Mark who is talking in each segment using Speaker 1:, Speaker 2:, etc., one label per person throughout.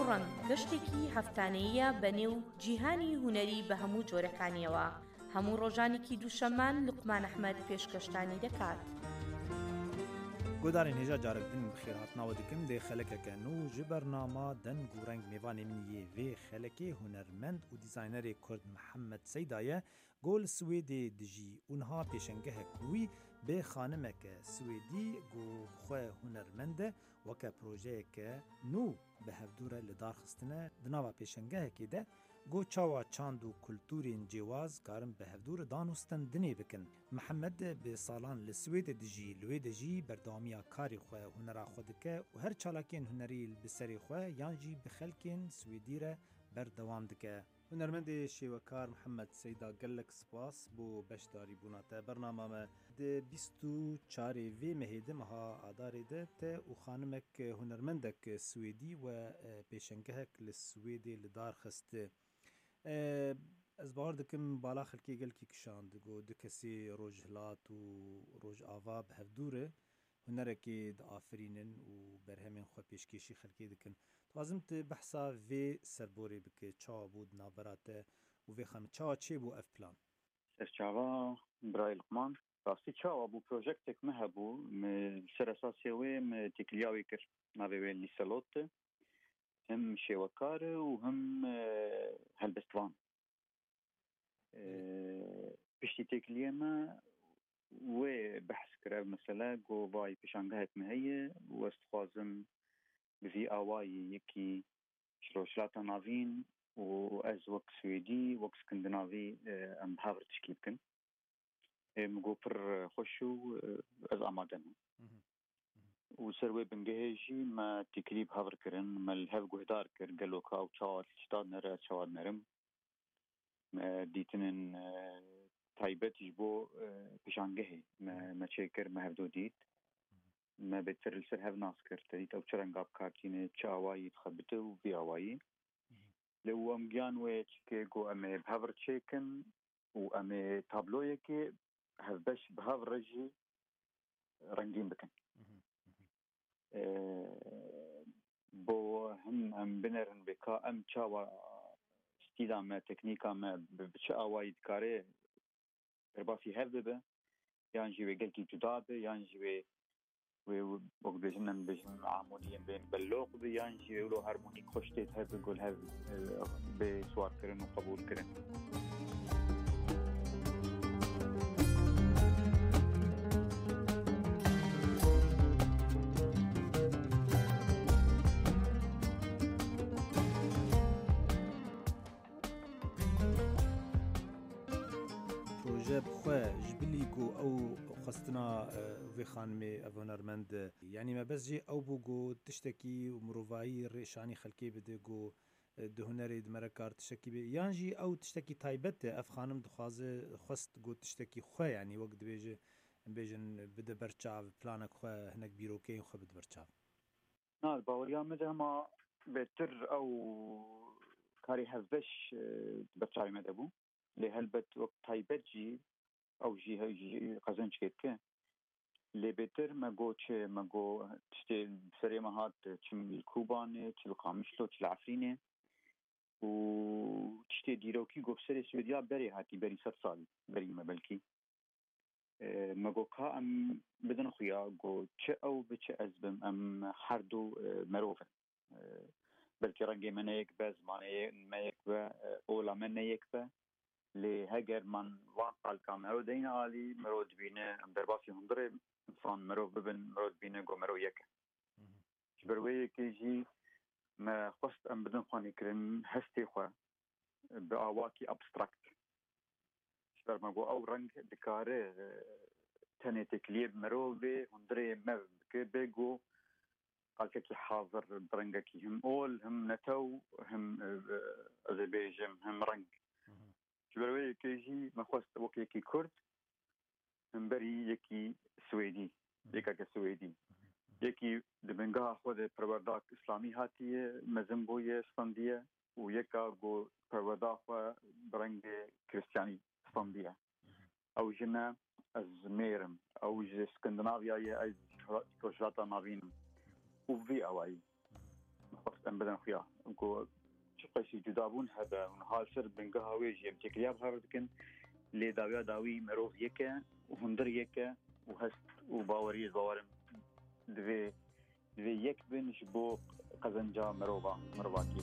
Speaker 1: ڕەنگ گەشتێکی هەفتانەیە بەنێو جیهانی هونەری بە هەموو جۆرەکانیەوە. هەموو ڕۆژانێکی دووشەممان لوقمان ئەحمەد پێشکەشتانی دەکات.
Speaker 2: گۆدارên hêja carek din bi xêr hatnawe dikim dê xelekeke nû ji bernama deng û reng mêvanê min yê vê xelekê hunermend û dîzaynerê Kurd Mihemed Seyda ye gol Swêdê dijî û niha pêşengehek wî bê xanimeke Swêdî got xwe hunermend e weke projeyeke nû bi hevdûre li darxistine di nava pêşengehekê de got çawa çand û kultûrên cêwaz karin bi hevdûre danûstin dinê bikin. Mihemed bi salan li Swêdê dijî li wê de jî berdewamiya karê xwe hunera xwe dike û her çalakên hunerî bi serê xwe yan jî bi xelkên Swêdî re berdewam dike. Hunermendê şêwekar Mihemed Seyda gelek spas bû beşdarî bûna te. Bernama me di 24 vê mehê de meha adarê de te û xanimek hunermendek Swêdî we pêşengehek li Swêdê li dar xiste. Ez bawer dikim bala xelkê gelkî kişand got du kesê rojhilat û rojava bi hevdûre hunerekê diafirînin û berhemên xwe pêşkêşî xelkê dikin. Dixwazim tu behsa vê serborê bike çawa bû di navbera te û vê xanim çawa çêbû ev plan?
Speaker 3: Serçava Birayê Luqman rastî çawa bû projektek me hebû ser esasê wê me têkiliya wê kir navê wê Lîselot hem şêwekar û hem helbestvan. Piştî têkiliyê me wê behs kir ev mesele got vay pêşangehek me heye û ez dixwazim bi vî awayî yekî ji rojhilata navîn û ez wek Swêdî wek Skandinavî em bi hev re tişkî bikin. Min got pir xweş û ez amade me. û ser wê bingehê jî me têkilî bi hev re kirin, me li hev guhdar kir gelo ka û çawa tişta nere çawa nerim. Me dîtinên taybet ji bo pêşangehê me çêkir me hevdû dît. Me bêtir li ser hev nas kir te dît ew çi renga bikartîne çi awayî dixebite û vî awayî. Lê û em giyan wê çikê got em ê bi hev re çêkin û em ê tabloyekê hevbeş bi hev re jî rengîn bikin. Bo him em binerin bê ka em çawa stîla me teknîka me bi çi awayî dikare derbasî hev bibe yan jî wê gelkî cuda be yan jî wê wek bêjin em bêjin amûniyên bên belloq be yan jî wê wilo harmonîk xweş tê hev bi gul hev bê swarkirin û qebûl kirin.
Speaker 2: Xwe ji bilî got ew xwestina vê xanimê ev hunermend yanî me bez jê ew bû got tiştekî mirovayî rêşanî xelkê bide got di hunerê di mere kar tiştekî bê yan jî ew tiştekî taybet e ev xanim dixwaze xwest got tiştekî xwe yanî wek dibêje em bêjin bide berçav planek xwe hinek bîrokeyên xwe bide berçav.
Speaker 3: Na baweriya me de hema bêtir ew karê hevbeş berçavê me de bû. Lê helbet wek taybet jî ew jî qezenc kêdike. Lê bêtir me got çi me got tiştê serê me hat çi li Kubanê çi li Qamişlo çi li Efrînê û tiştê dîrokî got serê Swêdiya berê hatî berî 100 sal berî me belkî. Me got ka em bidin xuya got çi ew bi çi ez bim em her du merov in. Belkî rengê me neyek be zimanê me yek be ola me neyek be. Lê heger man van qalka merov deyne alî merov dibîne em derbasî hundirê insan merov bibin merov dibîne got merov yek e. Ji ber wê yekê jî me xwest em bidin xwanîkirin hestê xwe bi awakî abstrakt. Ji ber me got ew reng dikare tenê têkiliyê merov bê hundirê mev bike bê got qalkekî hazir bi rengekî him ol him netew him ez ê bêjim him reng. Ji ber wê yekê jî me xwest wek yekî Kurd him berî yekî Swêdî yekeke Swêdî yekî di bingeha xwe de perwerda İslamî hatiye mezin bûye standiye û yeka got perwerda xwe bi rengê Kristyanî standiye. Ew jî ne ez mêrim ew ji Skandinaviyayê ez rojhilata navîn û vî awayî me xwest ام بدن خويا انكو شقيسي جدابون هذا ونهال سر بنقها ويجي بتكلياب هاردكن لي داوي مروف يكا وهندر يكا وهست وباوريز باورم دوي يك بن شبو قزنجا مروباكي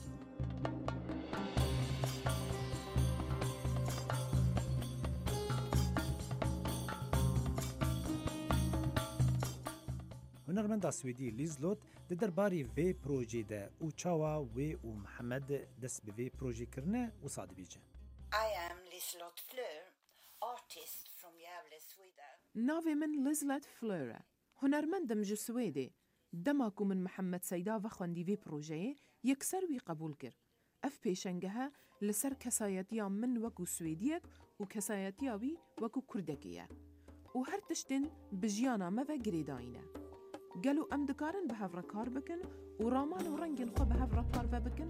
Speaker 2: هنرمندا سویدی لیزلوت د درباری وی پروژه ده او چاوا وی او محمد دست به وی پروژه کرنه و صاد بیجه.
Speaker 4: I am Liselott Fleur, artist from Gävle, Sweden.
Speaker 5: ناوی من لیزلوت فلوره. هنرمندم جو سویدی. دماکو من محمد سیدا و خوندی وی پروژه یکسر وی قبول کر. اف پیشنگه لسر کسایتیا من وکو سویدیک و کسایتیا وی وکو کردکیه. و هر تشتن بجیانا ما و گریداینه. قالوا ام دكارن بهفرا كار بكن ورامان ورنجن خو بهفرا كار بكن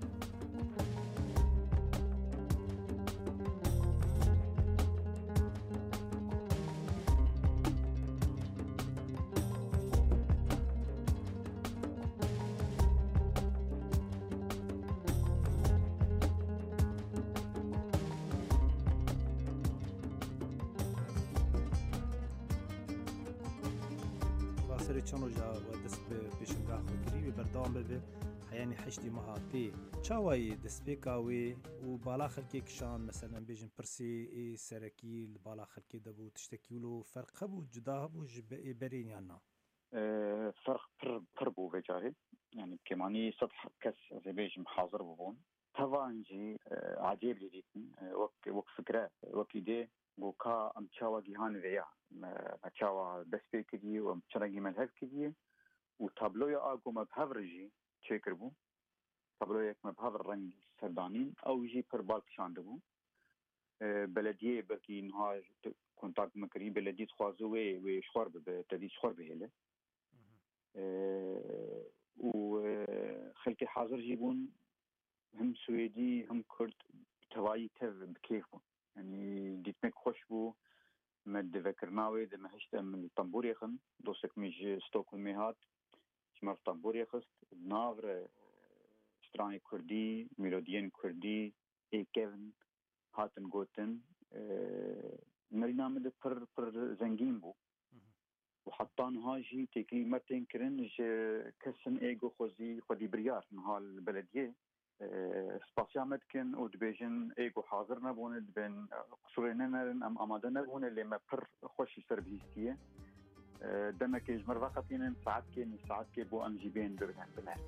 Speaker 2: سر چانوجا و دست به پیشنگاه خودگیری و بردام به حیانی حشتی مهاتی چاوی دست پیکاوی و بالا خلکی کشان مثلا بیجن پرسی سرکی بالا خلکی دبو تشتکیولو فرق بو جدا بو برین یانا
Speaker 3: فرق بو بجاري يعني كماني سطح كس زي بيجم حاضر ببون طبعا جي عجيب جديد وك فكرة وك إيدي وكا ام تشاوا جيهان ويا ما تشاوا دسبي كدي وام تشرنجي ملهف كدي وتابلويا اكو مبهفرجي تشيكربو تابلويا مبهفر رنج سردانين او يجي بربال شاندبو بلديه بكي نها كونتاكت مكري بلديه خوازوي وشخور بتدي شخور بهله وخلكي حاضر جيبون هم سويدي هم كرد تواي تف بكيفهم يعني ديتمك خوشبو مد ذكرناوي ده مهشت من الطنبور يخن دوسك ميج ستوكل ميهات شمال طنبور يخست نافر ستراني كردي ميلوديين كردي اي كيفن هاتن غوتن مرينا مد پر زنگين بو وحطان هاجي تيكي مرتين كرن كسن ايغو خودي بريار نهال البلديه سپاسیا مدکن و دبیجن ایگو حاضر نبونه دبین قصورینه نرن ام آماده نبونه لی ما پر خوشی سربیستیه دمک اجمر وقتینن ساعت که بو ام جیبین درگن بلن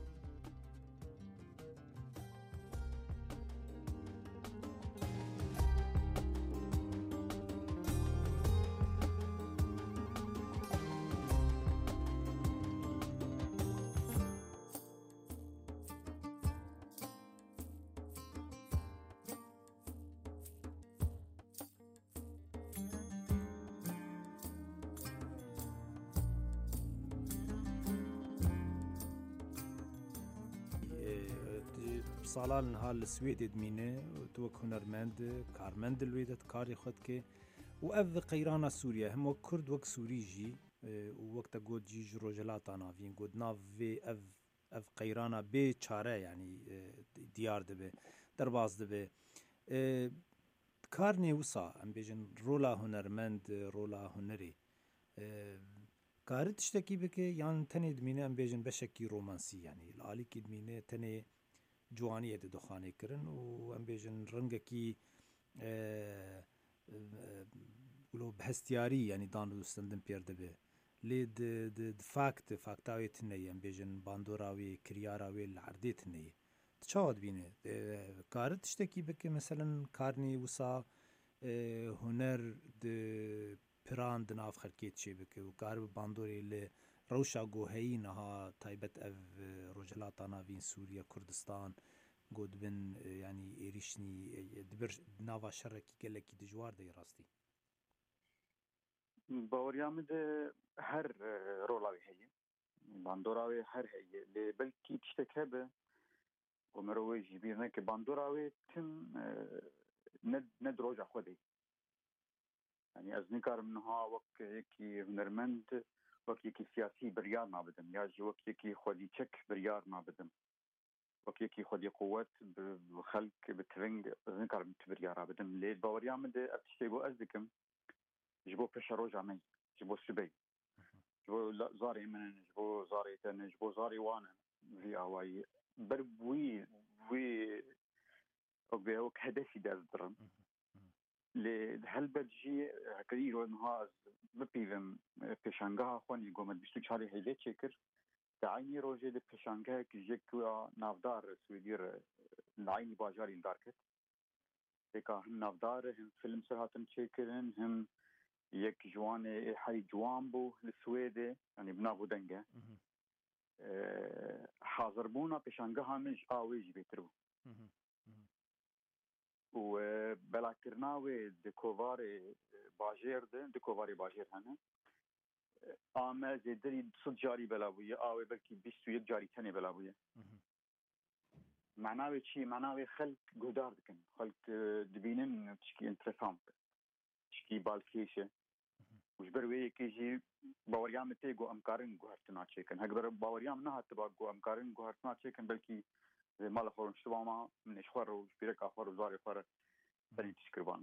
Speaker 2: سالان هال السويد دمينه توك هنرمند كارمند الويدت كاري خدك وأف قيرانا سوريا هم كرد وك سوريجي ووقت قد جيج رجلات نافين قد ناف في أف قيرانا بي چاره يعني ديار دبه درباز دبه كارني وصا ام بيجن رولا هنرمند رولا هنري كارد تشتكي بك يعني تني دمينه ام بيجن بشكي رومانسي يعني الالي كي دمينه تني جوانیه دخانه کرن و ام بیجن رنگکی ولو بهستیاری یعنی دانو دوستندن پیرده به لید د فاکتاوی تنه ام بیجن باندوراوی کریاراوی العردی تنه تشاهد بینه کارت تشتکی بکه مثلا کارنی وسا هنر د پران دناف خلکیت چی بکه و کار باندوری ل روشا گوهی نها تایبت او رجلات ناوین سوریا کردستان گود بن يعني ایریشنی دبر ناوا شرکی گلکی دجوار دی راستی
Speaker 3: باوريام ده هر رولاوي هي باندوراوي هر هي اللي بلكي تشتكى به ومروي جيبيرنا كباندوراوي تم ند روجا خودي يعني ازنكار منها وقت يكي هنرمند وقت يكي سياسي بريار ما بدم يا جي وقت يكي خودي تشك بريار ما بدم وكيكي خدي قوات بخلق بترنج ذكر بتبريارا بدم ليه باوريا من ده أبتشتيجو أزدكم جبو بشروج عمي جبو سبي جبو زاري من جبو زاري تن جبو زاري وانا في أواي بربوي وك هدفي داز درم لهل بتجي كريرو نهاز ببيفم بشانغها خواني قومت بشتك شاري هيلي تشكر تعيني روجي لبشانغها كجيكوا نافدار سويدير العيني باجاري نداركت هيكا هم نافدار هم فيلم سرهاتن تشكرن هم يك جواني حي جوامبو للسويدي يعني بنابو دنجة حاضربونا بشانغها مش آويج بيترو وبلا كرناوي دكوفاري باجير دكوفاري باجير هنا آما زيدري صد جاري بلاوية آوي بلكي بيستو يك جاري تاني بلاوية معناوي شي معناوي خلق قدار دكن خلق دبينن تشكي انترسانت تشكي بالكيشة وش بروي كيجي باوريام تيجو أمكارن جوهرتنا تشيكن هكبر باوريام نها تباقو أمكارن جوهرتنا تشيكن بلكي زي مال خورن شتوما من إشخار وشبيرك آخر وزاري خار تاني تشكربانا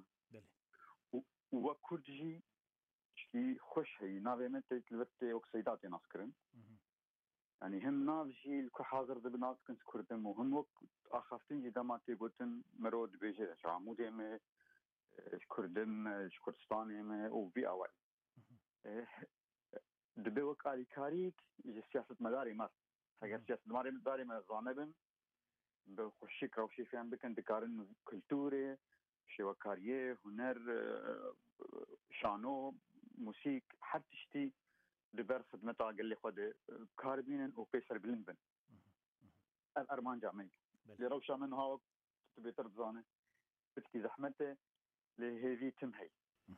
Speaker 3: وكردجي شكي خوش هي نابي من تلبتي أكسيداتي ناسكرن يعني هم نافجي الكو حاضر ذا بناسكن سكردم وهم وقت آخافتين جدا ما تيقوتن مرود بيجي شعمودي مي كردم كردستاني مي وبي أول دبي وكالي كاريك يجي سياسة مداري مر هكذا سياسة مداري مر زانبن بخشي كروشي فيهم بكن دكارن كلتوري شي وكاريه هنر شانو موسيق حتى شتي لبر خدمتها قال لي خد كاربين وبيسر بلنبن الأرمان جامعي لروشا من هاو تبي تربزانه بتكي زحمته لهذي تمهي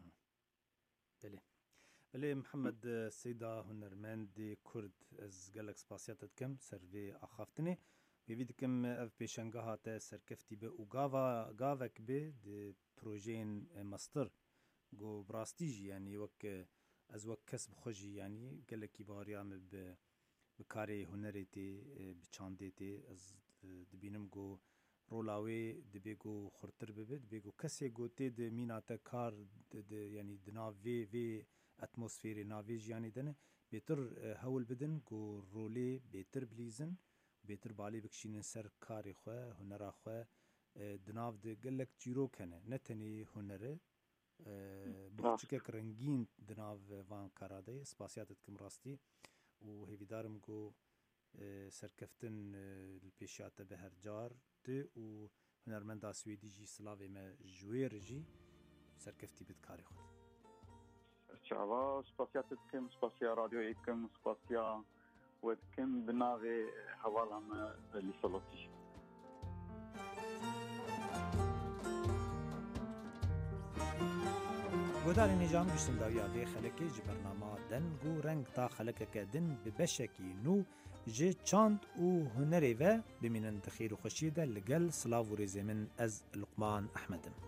Speaker 2: بله محمد السيدة هنرمند كرد از قالك سباسياتت كم سرفي أخافتني بيدكم اف بيشنغها تا سركفتي به وغافك به د بروجين ماستر جو براستيجي يعني وك از وك كسب خوجي يعني قالك باريام بكاري هنريتي بچانديتي از دبينم جو رولاوي دبيگو خرتر ببد بيگو كسي گوتي د ميناتا كار يعني دنافي في اتموسفيري نافيج يعني دنه بيتر هول بدن جو رولي بيتر بليزن بيتر بالي بكشين سر كاري خو هنرا خو دناف د قالك جيرو كنه نتني هنره بوچك رنگين دناف وان كارادي سباسياتكم راستي وهيدارم جو سركفتن البيشات بهرجار و هنرمندا سويدي جي سلاوي ما جوير جي سركفتي بدكاري خود
Speaker 3: شعبا سباسياتكم سباسيا راديوكم سباسيا ودكم بناغي حوالهم اللي صلوتي
Speaker 2: گودار نجام جسنداویا وی خلکی جی برنامه دنگو رنگ تا خلکه دن ببشکی نو جی چاند و هنری و بمینن تخیر و خوشیده لگل سلاو و رزمن از لقمان احمدم